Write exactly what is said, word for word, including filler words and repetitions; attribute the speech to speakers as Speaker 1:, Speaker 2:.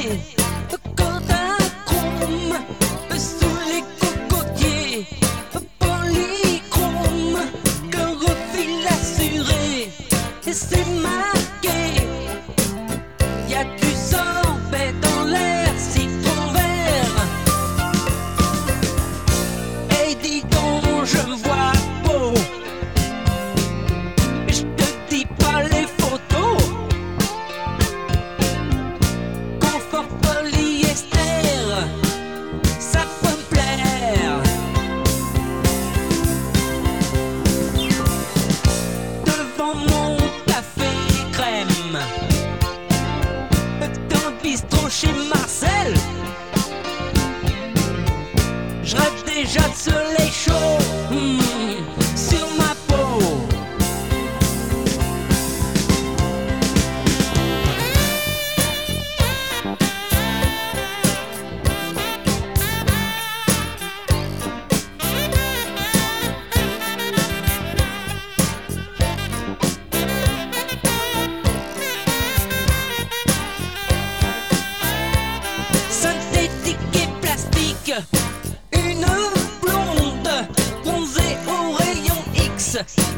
Speaker 1: Kodachrome, sous les cocotiers, polychrome, chlorophylle assurée, et c'est marqué, y a du sorbet dans l'air, citron vert. Et dis donc, je me vois beau, je te dis pas les photos. Confort polyester, ça peut me plaire. Devant mon café crème, dans le bistrot chez Marcel, je rêve déjà de soleil chaud mmh, sur ma peau. Synthétique et plastique, une blonde bronzée au rayon X,